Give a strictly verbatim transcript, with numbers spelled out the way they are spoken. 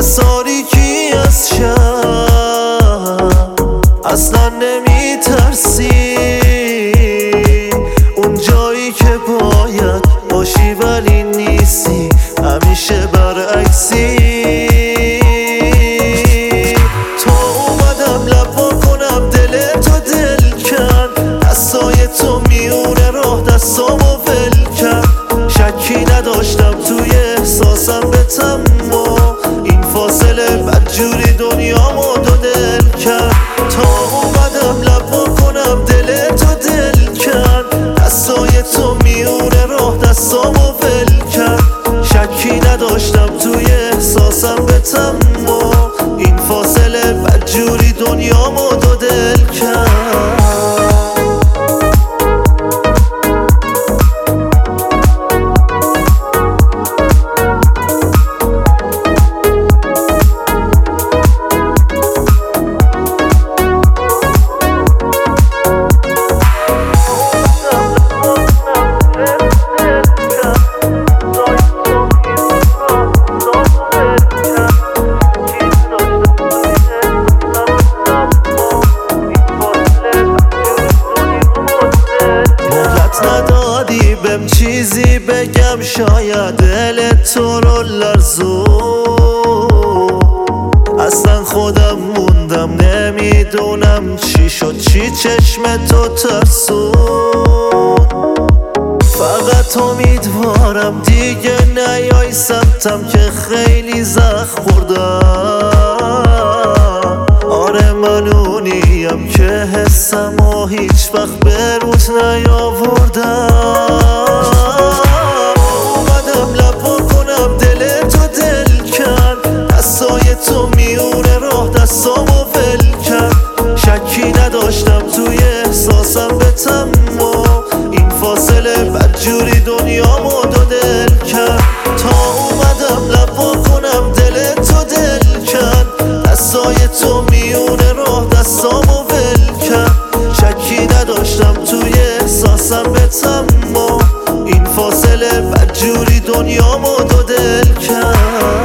از تاریکی از شب اصلا نمی ترسی، اون جایی که باید باشی ولی نیستی، همیشه برعکسی. تو اومدم لبا کنم دل تو دل کن، دستای تو میونه راه دستامو ول کرد. شکی نداشتم توی احساسم به تمام، این فاصله بدجوری دنیامو دو دل کرد. تا اومدم لبا کنم دل تو دل کن، دستای تو میونه راه دستامو ول کرد. شکی نداشتم توی احساسم به تمام، این فاصله بدجوری دنیامو دو دل کرد. ندادی بهم چیزی بگم، شاید دل تو رو لرزون. اصلا خودم موندم نمیدونم چی شد، چی چشم تو ترسون. فقط امیدوارم دیگه نیای سمتم که خیلی زخم خوردم. آره من اونیم که حسم و هیچ وقت به روت نیاوردم. اومدم لبا کنم دل تو دل کن، دستای تو میونه راه دستامو ول کرد. شکی نداشتم توی احساسم به تمام، این فاصله بدجوری دنیامو دو دل کرد. تا اومدم لبا کنم دل تو دل کن، دستای تو میونه راه دستامو ول کرد. شکی نداشتم توی احساسم به تمام، این فاصله بدجوری دنیامو دو دل کرد.